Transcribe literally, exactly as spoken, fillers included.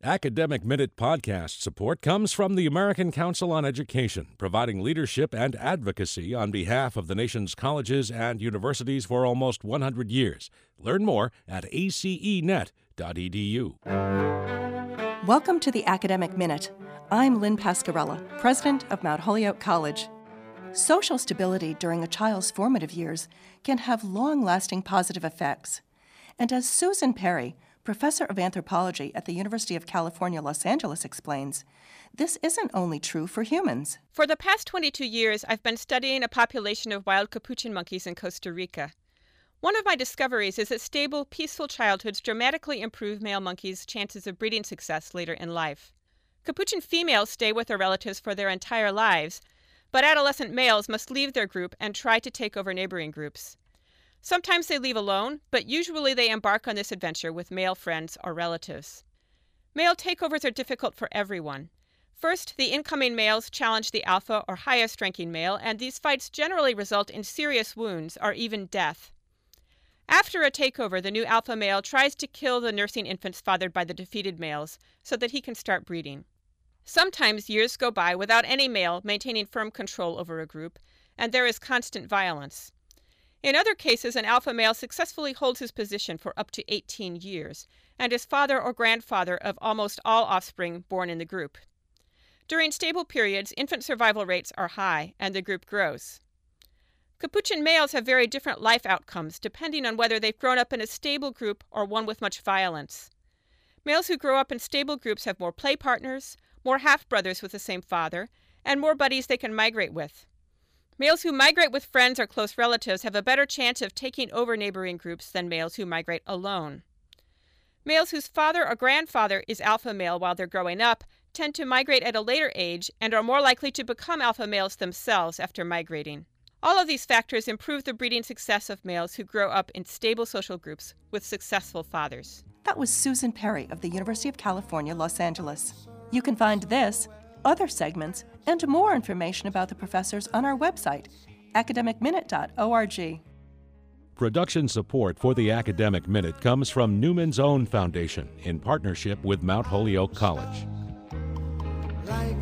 Academic Minute podcast support comes from the American Council on Education, providing leadership and advocacy on behalf of the nation's colleges and universities for almost one hundred years. Learn more at a c e net dot e d u. Welcome to the Academic Minute. I'm Lynn Pascarella, president of Mount Holyoke College. Social stability during a child's formative years can have long-lasting positive effects. And as Susan Perry, professor of anthropology at the University of California, Los Angeles, explains, this isn't only true for humans. For the past twenty-two years, I've been studying a population of wild capuchin monkeys in Costa Rica. One of my discoveries is that stable, peaceful childhoods dramatically improve male monkeys' chances of breeding success later in life. Capuchin females stay with their relatives for their entire lives, but adolescent males must leave their group and try to take over neighboring groups. Sometimes they leave alone, but usually they embark on this adventure with male friends or relatives. Male takeovers are difficult for everyone. First, the incoming males challenge the alpha or highest-ranking male, and these fights generally result in serious wounds or even death. After a takeover, the new alpha male tries to kill the nursing infants fathered by the defeated males so that he can start breeding. Sometimes years go by without any male maintaining firm control over a group, and there is constant violence. In other cases, an alpha male successfully holds his position for up to eighteen years, and is father or grandfather of almost all offspring born in the group. During stable periods, infant survival rates are high, and the group grows. Capuchin males have very different life outcomes, depending on whether they've grown up in a stable group or one with much violence. Males who grow up in stable groups have more play partners, more half-brothers with the same father, and more buddies they can migrate with. Males who migrate with friends or close relatives have a better chance of taking over neighboring groups than males who migrate alone. Males whose father or grandfather is alpha male while they're growing up tend to migrate at a later age and are more likely to become alpha males themselves after migrating. All of these factors improve the breeding success of males who grow up in stable social groups with successful fathers. That was Susan Perry of the University of California, Los Angeles. You can find this, other segments, and more information about the professors on our website, academic minute dot org. Production support for the Academic Minute comes from Newman's Own Foundation in partnership with Mount Holyoke College. Like